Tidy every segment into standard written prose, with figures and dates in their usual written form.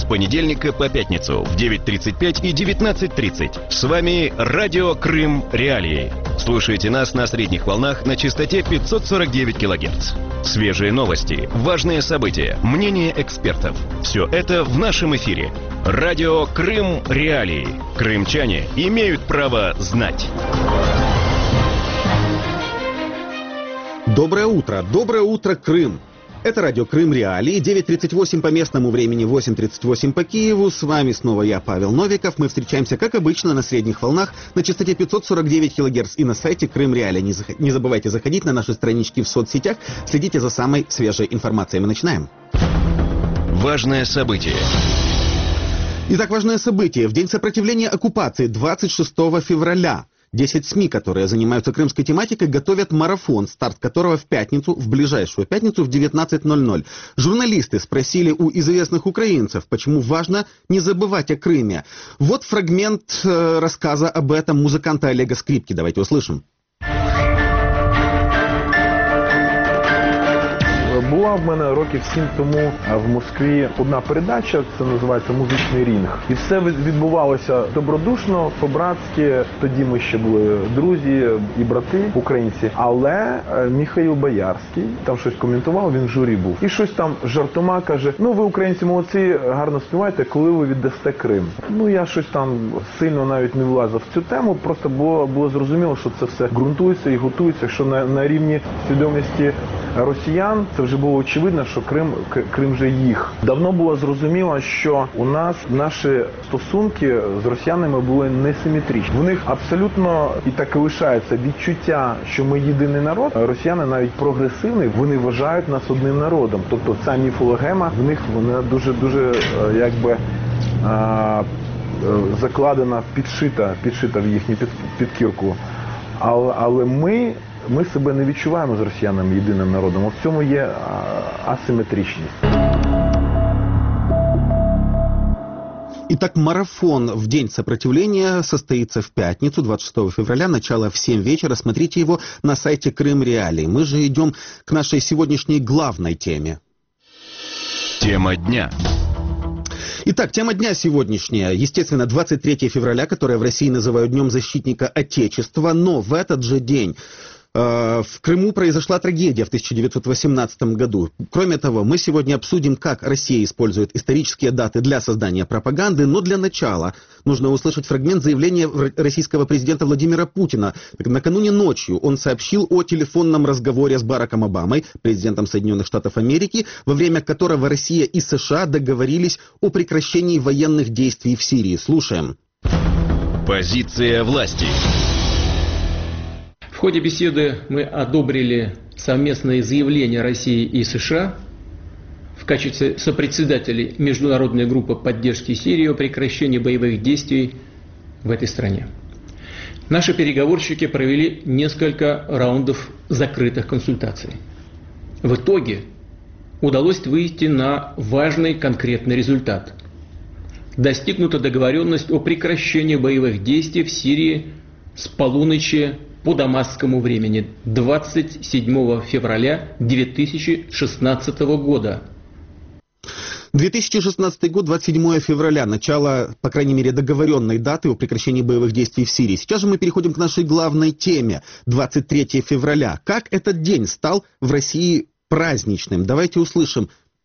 С понедельника по пятницу в 9:35 и 19:30. С вами Радио Крым Реалии. Слушайте нас на средних волнах на частоте 549 кГц. Свежие новости, важные события, мнения экспертов. Все это в нашем эфире. Радио Крым Реалии. Крымчане имеют право знать. Доброе утро, Крым! Это радио Крым Реалии, 9:38 по местному времени, 8:38 по Киеву. С вами снова я, Павел Новиков. Мы встречаемся, как обычно, на средних волнах на частоте 549 кГц и на сайте Крым Реалии. Не забывайте заходить на наши странички в соцсетях, следите за самой свежей информацией. Мы начинаем. Важное событие. Итак, важное событие. В день сопротивления оккупации, 26 февраля. 10 СМИ, которые занимаются крымской тематикой, готовят марафон, старт которого в ближайшую пятницу в 19:00. Журналисты спросили у известных украинцев, почему важно не забывать о Крыме. Вот фрагмент рассказа об этом музыканта Олега Скрипки. Давайте услышим. Була в мене років 7 тому в Москві одна передача, це називається «Музичний рінг». І все відбувалося добродушно, по-братськи. Тоді ми ще були друзі і брати українці. Але Михаїл Боярський там щось коментував, він в журі був. І щось там жартома каже, ну ви українці молодці, гарно співаєте, коли ви віддасте Крим. Ну я щось там сильно навіть не влазив в цю тему, просто було зрозуміло, що це все ґрунтується і готується, що на рівні свідомості росіян це вже було очевидно, що Крим вже їх. Давно було зрозуміло, що у нас наші стосунки з росіянами були несиметричні. В них абсолютно і так і лишається відчуття, що ми єдиний народ. Росіяни навіть прогресивні, вони вважають нас одним народом. Тобто ця міфологема в них вона дуже якби закладена, підшита в їхню підкірку. Але ми себе не відчуваємо з росіянами єдиним народом. В цьому є асиметричність. Итак, марафон в день сопротивления состоится в пятницу, 26 февраля, начало в 7 вечера. Смотрите его на сайте Крым Реалии. Мы же идем к нашей сегодняшней главной теме. Тема дня. Итак, тема дня сегодняшняя, естественно, 23 февраля, которое в России называют Днем защитника Отечества, но в этот же день в Крыму произошла трагедия в 1918 году. Кроме того, мы сегодня обсудим, как Россия использует исторические даты для создания пропаганды, но для начала нужно услышать фрагмент заявления российского президента Владимира Путина. Накануне ночью он сообщил о телефонном разговоре с Бараком Обамой, президентом Соединенных Штатов Америки, во время которого Россия и США договорились о прекращении военных действий в Сирии. Слушаем. Позиция власти. В ходе беседы мы одобрили совместное заявление России и США в качестве сопредседателей Международной группы поддержки Сирии о прекращении боевых действий в этой стране. Наши переговорщики провели несколько раундов закрытых консультаций. В итоге удалось выйти на важный конкретный результат. Достигнута договоренность о прекращении боевых действий в Сирии с полуночи по дамасскому времени 27 февраля 2016 года. 2016 год, 27 февраля, начало, по крайней мере, договоренной даты о прекращении боевых действий в Сирии. Сейчас же мы переходим к нашей главной теме, 23 февраля. Как этот день стал в России праздничным? Давайте услышим.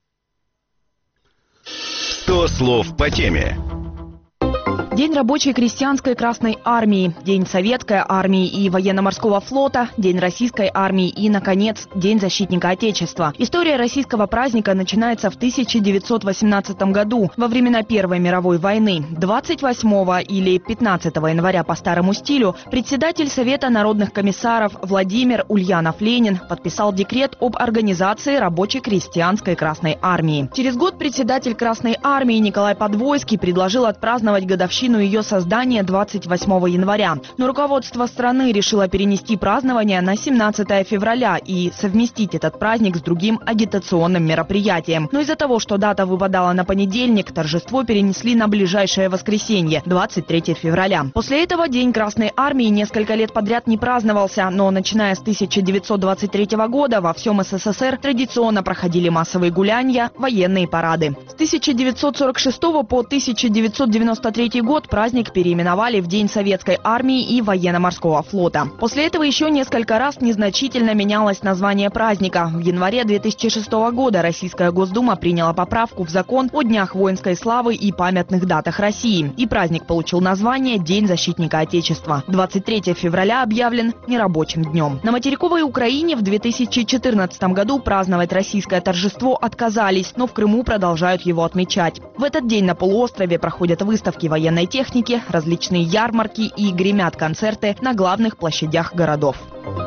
100 слов по теме. День рабочей крестьянской Красной Армии, День Советской Армии и Военно-Морского флота, День Российской Армии и, наконец, День Защитника Отечества. История российского праздника начинается в 1918 году, во времена Первой мировой войны. 28 или 15 января по старому стилю председатель Совета народных комиссаров Владимир Ульянов-Ленин подписал декрет об организации рабочей крестьянской Красной Армии. Через год председатель Красной Армии Николай Подвойский предложил отпраздновать годовщину годовщину ее создания 28 января. Но руководство страны решило перенести празднование на 17 февраля и совместить этот праздник с другим агитационным мероприятием. Но из-за того, что дата выпадала на понедельник, торжество перенесли на ближайшее воскресенье, 23 февраля. После этого День Красной Армии несколько лет подряд не праздновался, но начиная с 1923 года во всем СССР традиционно проходили массовые гуляния, военные парады. С 1946 по 1993 год праздник переименовали в День Советской Армии и Военно-Морского флота. После этого еще несколько раз незначительно менялось название праздника. В январе 2006 года Российская Госдума приняла поправку в закон о Днях воинской славы и памятных датах России. И праздник получил название День защитника Отечества. 23 февраля объявлен нерабочим днем. На материковой Украине в 2014 году праздновать российское торжество отказались, но в Крыму продолжают его отмечать. В этот день на полуострове проходят выставки военной техники, различные ярмарки и гремят концерты на главных площадях городов.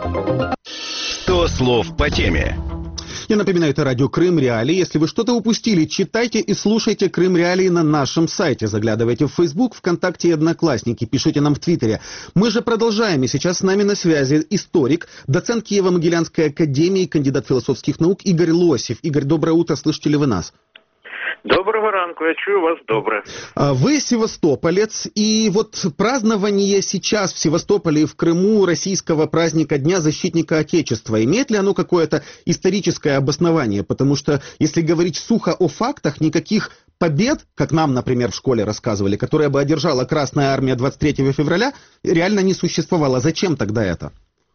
100 слов по теме. Я напоминаю, это радио Крым Реалии. Если вы что-то упустили, читайте и слушайте Крым Реалии на нашем сайте. Заглядывайте в Facebook, ВКонтакте и Одноклассники. Пишите нам в Твиттере. Мы же продолжаем. И сейчас с нами на связи историк, доцент Киево-Могилянской академии, кандидат философских наук Игорь Лосев. Игорь, доброе утро. Слышите ли вы нас? Доброго ранку, я чую вас добре. Вы севастополец, и вот празднование сейчас в Севастополе и в Крыму российского праздника Дня защитника Отечества, имеет ли оно какое-то историческое обоснование? Потому что, если говорить сухо о фактах, никаких побед, как нам, например, в школе рассказывали, которые бы одержала Красная Армия 23 февраля, реально не существовало. Зачем тогда это?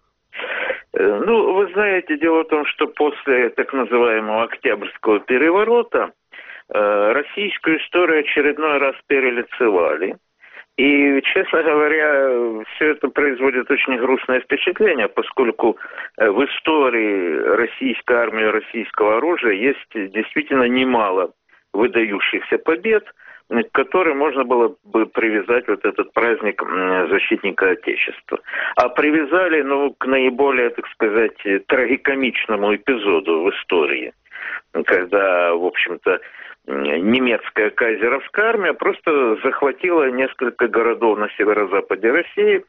Ну, вы знаете, дело в том, что после так называемого Октябрьского переворота российскую историю очередной раз перелицевали. И, честно говоря, все это производит очень грустное впечатление, поскольку в истории российской армии, российского оружия есть действительно немало выдающихся побед, к которым можно было бы привязать вот этот праздник защитника Отечества. А привязали, к наиболее, так сказать, трагикомичному эпизоду в истории, когда, в общем-то, немецкая кайзеровская армия просто захватила несколько городов на северо-западе России.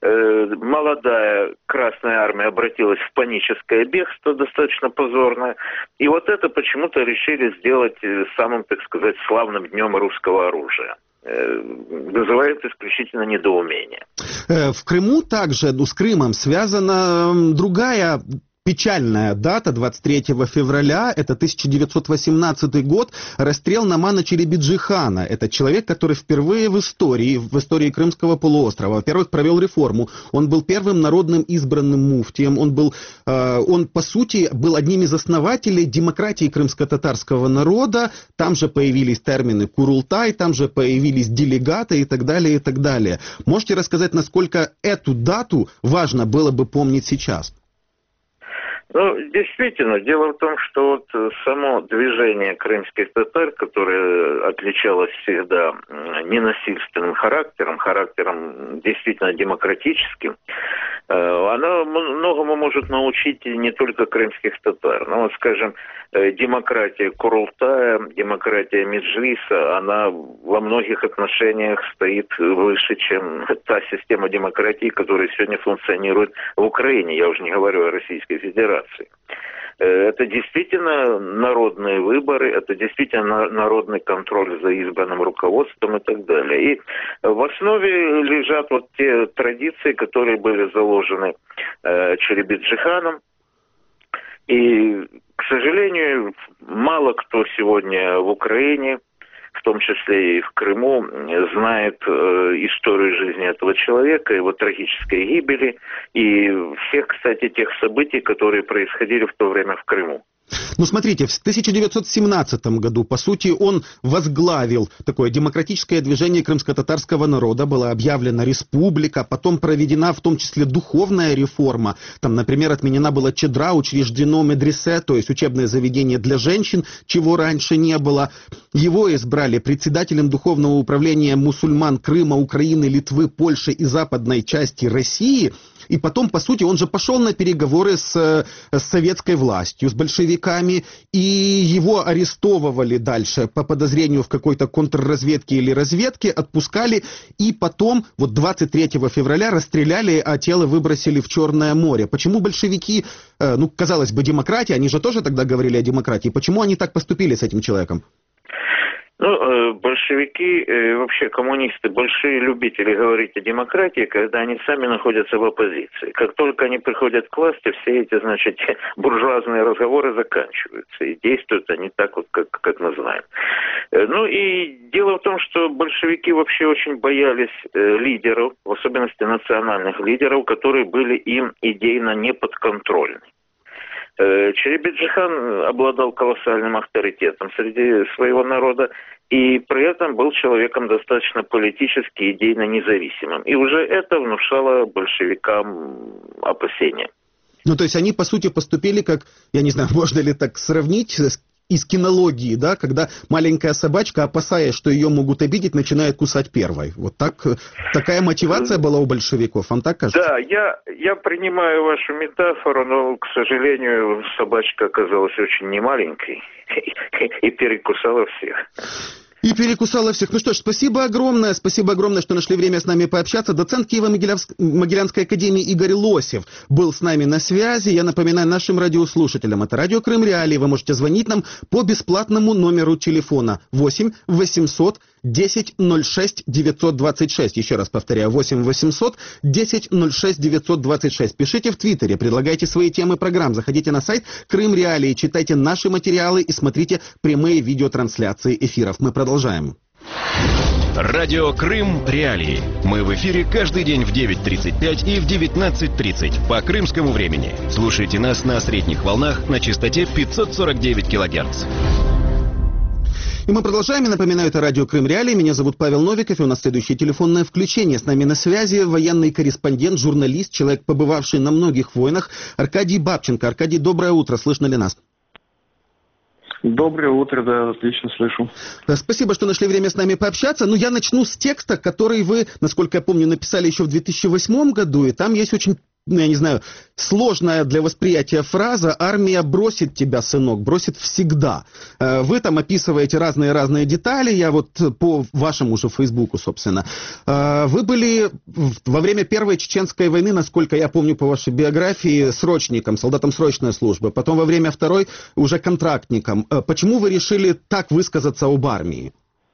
Молодая Красная Армия обратилась в паническое бегство, достаточно позорное. И вот это почему-то решили сделать самым, так сказать, славным днем русского оружия. Вызывает исключительно недоумение. В Крыму также, с Крымом связана другая печальная дата, 23 февраля, это 1918 год, расстрел Намана Челебиджи-хана. Это человек, который впервые в истории Крымского полуострова, во-первых, провел реформу. Он был первым народным избранным муфтием. Он, по сути, был одним из основателей демократии крымско-татарского народа. Там же появились термины «курултай», там же появились делегаты и так далее, и так далее. Можете рассказать, насколько эту дату важно было бы помнить сейчас? Ну, действительно, дело в том, что вот само движение крымских татар, которое отличалось всегда ненасильственным характером действительно демократическим, оно многому может научить не только крымских татар. Но, вот, скажем, демократия Курултая, демократия Меджлиса, она во многих отношениях стоит выше, чем та система демократии, которая сегодня функционирует в Украине. Я уже не говорю о Российской Федерации. Это действительно народные выборы, это действительно народный контроль за избранным руководством и так далее. И в основе лежат вот те традиции, которые были заложены Челебиджи-ханом. И, к сожалению, мало кто сегодня в Украине, в том числе и в Крыму, знает историю жизни этого человека, его трагической гибели и всех, кстати, тех событий, которые происходили в то время в Крыму. Ну, смотрите, в 1917 году, по сути, он возглавил такое демократическое движение крымско-татарского народа, была объявлена республика, потом проведена в том числе духовная реформа. Там, например, отменена была чедра, учреждено медресе, то есть учебное заведение для женщин, чего раньше не было. Его избрали председателем Духовного управления мусульман Крыма, Украины, Литвы, Польши и западной части России. И потом, по сути, он же пошел на переговоры с советской властью, с большевиками, и его арестовывали дальше по подозрению в какой-то контрразведке или разведке, отпускали, и потом, вот 23 февраля, расстреляли, а тело выбросили в Черное море. Почему большевики, казалось бы, демократия, они же тоже тогда говорили о демократии, почему они так поступили с этим человеком? Большевики, вообще коммунисты, большие любители говорить о демократии, когда они сами находятся в оппозиции. Как только они приходят к власти, все эти, буржуазные разговоры заканчиваются. И действуют они так вот, как мы знаем. И дело в том, что большевики вообще очень боялись лидеров, в особенности национальных лидеров, которые были им идейно неподконтрольны. Черебеджихан обладал колоссальным авторитетом среди своего народа и при этом был человеком достаточно политически и идейно независимым. И уже это внушало большевикам опасения. То есть они, по сути, поступили как, я не знаю, можно ли так сравнить, из кинологии, да, когда маленькая собачка, опасаясь, что ее могут обидеть, начинает кусать первой. Вот так, такая мотивация была у большевиков, вам так кажется? Да, я принимаю вашу метафору, но, к сожалению, собачка оказалась очень немаленькой и перекусала всех. И перекусала всех. Ну что ж, спасибо огромное, что нашли время с нами пообщаться. Доцент Киево-Могилянской академии Игорь Лосев был с нами на связи. Я напоминаю нашим радиослушателям, это радио Крым Реалии. Вы можете звонить нам по бесплатному номеру телефона 8 800 10 06 926. Еще раз повторяю, 8 800 10 06 926. Пишите в Твиттере, предлагайте свои темы программ. Заходите на сайт Крым Реалии, читайте наши материалы и смотрите прямые видеотрансляции эфиров. Мы продолжаем. Радио Крым Реалии. Мы в эфире каждый день в 9:35 и в 19:30 по крымскому времени. Слушайте нас на средних волнах на частоте 549 килогерц. И мы продолжаем. Я напоминаю, это радио Крым Реалии. Меня зовут Павел Новиков, и у нас следующее телефонное включение. С нами на связи военный корреспондент, журналист, человек, побывавший на многих войнах, Аркадий Бабченко. Аркадий, доброе утро. Слышно ли нас? Доброе утро, да, отлично слышу. Спасибо, что нашли время с нами пообщаться. Я начну с текста, который вы, насколько я помню, написали еще в 2008 году, и там есть очень, сложная для восприятия фраза «Армия бросит тебя, сынок, бросит всегда». Вы там описываете разные детали, я вот по вашему же Фейсбуку, собственно. Вы были во время Первой Чеченской войны, насколько я помню по вашей биографии, срочником, солдатом срочной службы, потом во время Второй уже контрактником. Почему вы решили так высказаться об армии?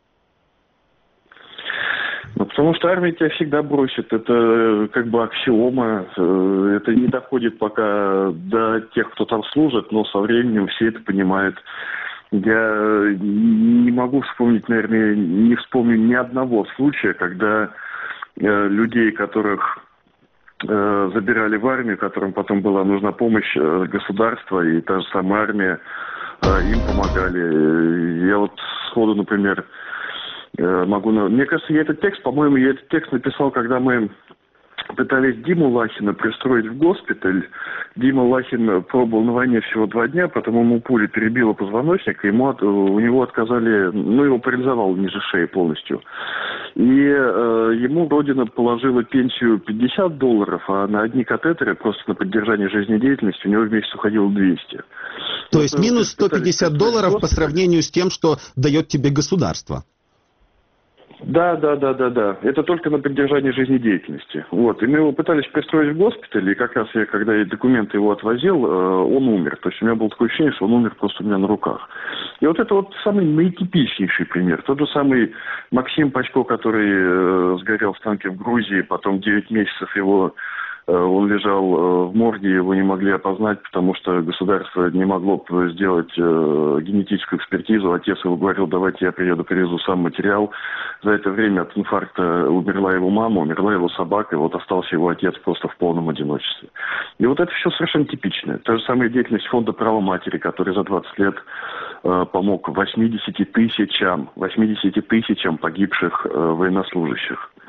Потому что армия тебя всегда бросит. Это как бы аксиома. Это не доходит пока до тех, кто там служит, но со временем все это понимают. Я не могу вспомнить, наверное, не вспомню ни одного случая, когда людей, которых забирали в армию, которым потом была нужна помощь государства и та же самая армия, им помогали. Я вот сходу, например, мне кажется, я этот текст написал, когда мы пытались Диму Лахина пристроить в госпиталь. Дима Лахин пробыл на войне всего 2 дня, потом ему пуля перебила позвоночник, и у него отказали, его парализовало ниже шеи полностью. И ему Родина положила пенсию $50, а на одни катетеры, просто на поддержание жизнедеятельности, у него в месяц уходило 200. То есть минус $150 по сравнению с тем, что дает тебе государство. Да. Это только на поддержание жизнедеятельности. Вот. И мы его пытались пристроить в госпиталь, и как раз я, когда я документы его отвозил, он умер. То есть у меня было такое ощущение, что он умер просто у меня на руках. И вот это вот самый наитипичнейший пример. Тот же самый Максим Пачко, который сгорел в танке в Грузии, потом 9 месяцев он лежал в морге, его не могли опознать, потому что государство не могло сделать генетическую экспертизу. Отец его говорил: давайте я приеду, привезу сам материал. За это время от инфаркта умерла его мама, умерла его собака, и вот остался его отец просто в полном одиночестве. И вот это все совершенно типичное. Та же самая деятельность фонда «Право матери», который за 20 лет помог 80 тысячам погибших военнослужащих.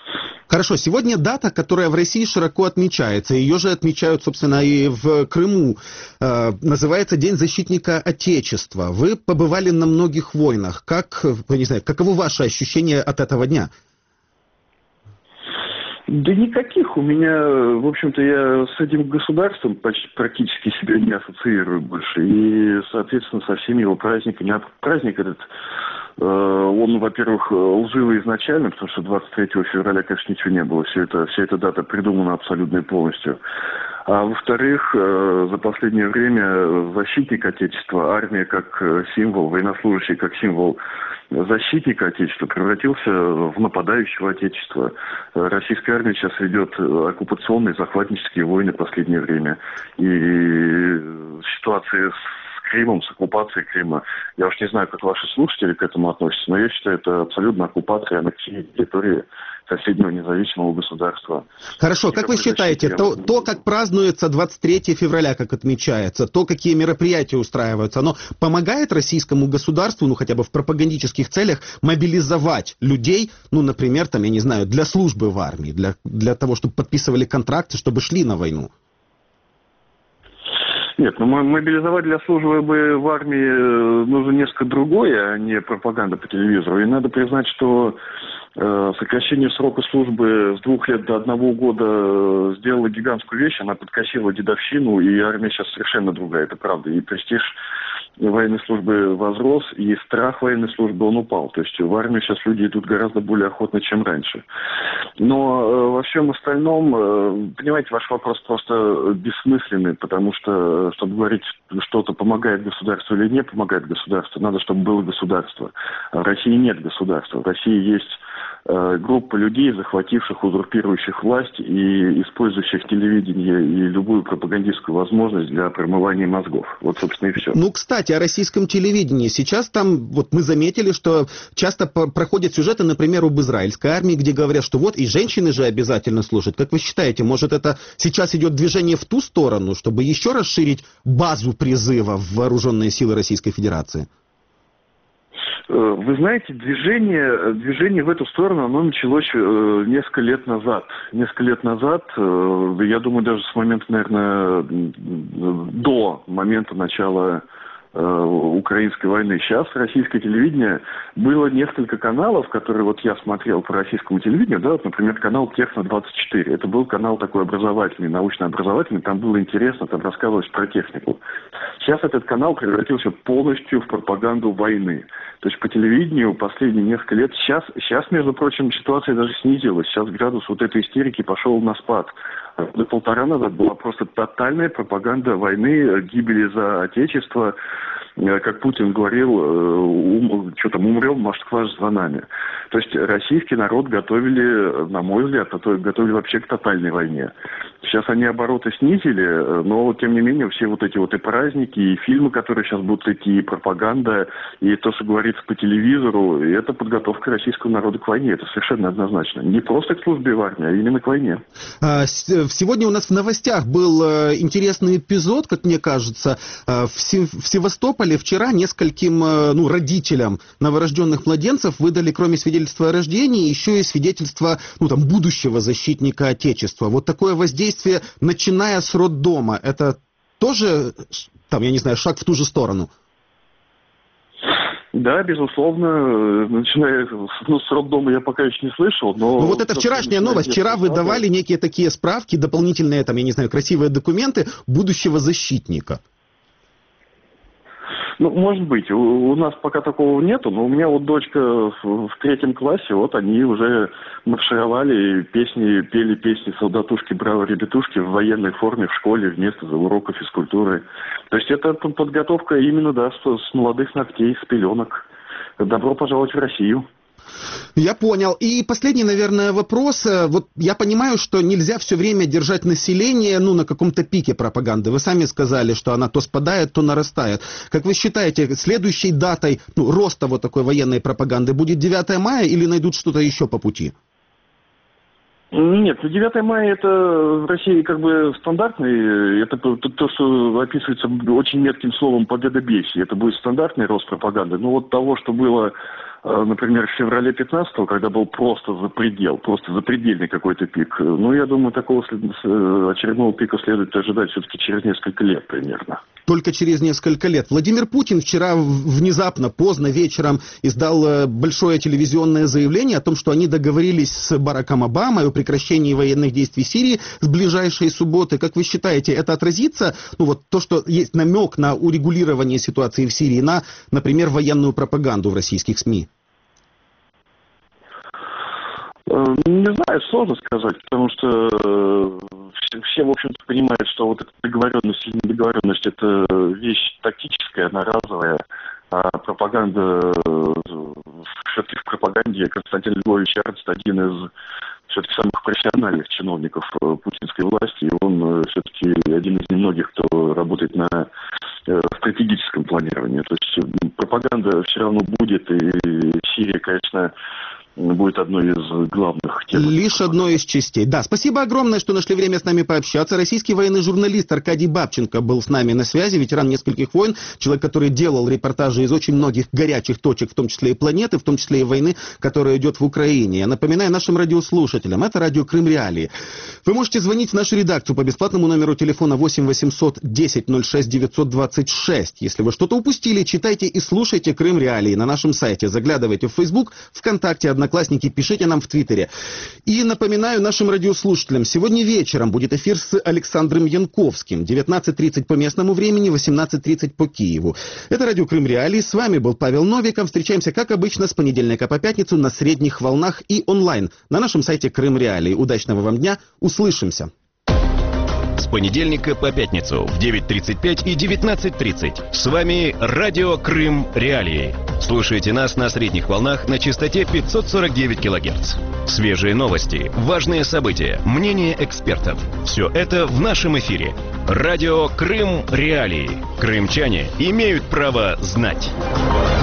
Хорошо, сегодня дата, которая в России широко отмечается, ее же отмечают, собственно, и в Крыму, называется День защитника Отечества. Вы побывали на многих войнах. Я не знаю, каково ваше ощущение от этого дня? Да никаких. У меня, в общем-то, я с этим государством практически себя не ассоциирую больше. И, соответственно, со всеми его праздниками. А праздник этот, он, во-первых, лживый изначально, потому что 23 февраля, конечно, ничего не было. Вся эта дата придумана абсолютно и полностью. А во-вторых, за последнее время защитник Отечества, армия как символ, военнослужащий как символ защитника Отечества превратился в нападающего Отечества. Российская армия сейчас ведет оккупационные, захватнические войны в последнее время. И ситуация с Крымом, с оккупацией Крыма, я уж не знаю, как ваши слушатели к этому относятся, но я считаю, это абсолютно оккупация аннексии территории соседнего независимого государства. Хорошо, как вы считаете, то, как празднуется 23 февраля, как отмечается, то, какие мероприятия устраиваются, оно помогает российскому государству, хотя бы в пропагандических целях, мобилизовать людей, например, я не знаю, для службы в армии, для того, чтобы подписывали контракты, чтобы шли на войну? Нет, мобилизовать для службы в армии нужно несколько другое, а не пропаганда по телевизору. И надо признать, что сокращение срока службы с 2 лет до 1 года сделало гигантскую вещь, она подкосила дедовщину, и армия сейчас совершенно другая, это правда. И престиж военной службы возрос, и страх военной службы, он упал. То есть в армию сейчас люди идут гораздо более охотно, чем раньше. Но во всем остальном, понимаете, ваш вопрос просто бессмысленный, потому что, чтобы говорить, что-то помогает государству или не помогает государству, надо, чтобы было государство. А в России нет государства. В России есть группа людей, захвативших, узурпирующих власть и использующих телевидение и любую пропагандистскую возможность для промывания мозгов. Вот, собственно, и все. Кстати, о российском телевидении. Сейчас там, мы заметили, что часто проходят сюжеты, например, об израильской армии, где говорят, что и женщины же обязательно служат. Как вы считаете, может, это сейчас идет движение в ту сторону, чтобы еще расширить базу призыва в вооруженные силы Российской Федерации? Вы знаете, движение в эту сторону, оно началось несколько лет назад. Я думаю, даже с момента, наверное, до момента начала украинской войны. Сейчас российское телевидение, было несколько каналов, которые я смотрел по российскому телевидению, например, канал Техно-24. Это был канал такой образовательный, научно-образовательный, там было интересно, там рассказывалось про технику. Сейчас этот канал превратился полностью в пропаганду войны. То есть по телевидению последние несколько лет, сейчас, между прочим, ситуация даже снизилась. Сейчас градус этой истерики пошел на спад. Года 1,5 назад была просто тотальная пропаганда войны, гибели за Отечество. Как Путин говорил, умрем, Москва за нами. То есть российский народ готовили, на мой взгляд, готовили вообще к тотальной войне. Сейчас они обороты снизили, но, тем не менее, все эти и праздники, и фильмы, которые сейчас будут идти, и пропаганда, и то, что говорится по телевизору, и это подготовка российского народа к войне. Это совершенно однозначно. Не просто к службе в армии, а именно к войне. Сегодня у нас в новостях был интересный эпизод, как мне кажется. В Севастополе вчера нескольким родителям новорожденных младенцев выдали, кроме свидетельства о рождении, еще и свидетельство будущего защитника Отечества. Вот такое воздействие, начиная с роддома, это тоже, шаг в ту же сторону? Да, безусловно, начиная с роддома я пока еще не слышал, но... это вчерашняя новость. Вчера выдавали некие такие справки, дополнительные, красивые документы будущего защитника. Может быть. У нас пока такого нету, но у меня дочка в 3 классе, они уже маршировали, пели песни «Солдатушки, браво, ребятушки» в военной форме в школе вместо урока физкультуры. То есть это подготовка именно, с молодых ногтей, с пеленок. Добро пожаловать в Россию. Я понял. И последний, наверное, вопрос. Я понимаю, что нельзя все время держать население, на каком-то пике пропаганды. Вы сами сказали, что она то спадает, то нарастает. Как вы считаете, следующей датой роста такой военной пропаганды будет 9 мая или найдут что-то еще по пути? Нет, 9 мая это в России стандартный, это то, что описывается очень метким словом победобесие. Это будет стандартный рост пропаганды. Но того, что было например, в феврале 15-го, когда был просто запредельный какой-то пик. Ну, я думаю, такого очередного пика следует ожидать все-таки через несколько лет примерно. Только через несколько лет. Владимир Путин вчера внезапно, поздно вечером издал большое телевизионное заявление о том, что они договорились с Бараком Обамой о прекращении военных действий в Сирии с ближайшей субботы. Как вы считаете, это отразится, то, что есть намек на урегулирование ситуации в Сирии, на, например, военную пропаганду в российских СМИ? Не знаю, сложно сказать, потому что все, в общем-то, понимают, что вот эта договоренность или недоговоренность – это вещь тактическая, одноразовая, а пропаганда, все-таки в пропаганде Константин Львович Эрнст один из все-таки самых профессиональных чиновников путинской власти, и он все-таки один из немногих, кто работает на стратегическом планировании. То есть пропаганда все равно будет, и Сирия, конечно, будет одной из главных тем. Лишь одной из частей. Да, спасибо огромное, что нашли время с нами пообщаться. Российский военный журналист Аркадий Бабченко был с нами на связи, ветеран нескольких войн, человек, который делал репортажи из очень многих горячих точек, в том числе и планеты, в том числе и войны, которая идет в Украине. Я напоминаю нашим радиослушателям, это радио Крым Реалии. Вы можете звонить в нашу редакцию по бесплатному номеру телефона 8 800 10 06 926. Если вы что-то упустили, читайте и слушайте Крым Реалии на нашем сайте. Заглядывайте в Facebook, ВКонтакте, Одноклассники, пишите нам в Твиттере. И напоминаю нашим радиослушателям, сегодня вечером будет эфир с Александром Янковским. 19:30 по местному времени, 18:30 по Киеву. Это радио Крым Реалии. С вами был Павел Новиков. Встречаемся, как обычно, с понедельника по пятницу на средних волнах и онлайн на нашем сайте Крым Реалии. Удачного вам дня. Услышимся. С понедельника по пятницу в 9:35 и 19:30. С вами радио Крым Реалии. Слушайте нас на средних волнах на частоте 549 кГц. Свежие новости, важные события, мнения экспертов. Все это в нашем эфире. Радио Крым Реалии. Крымчане имеют право знать.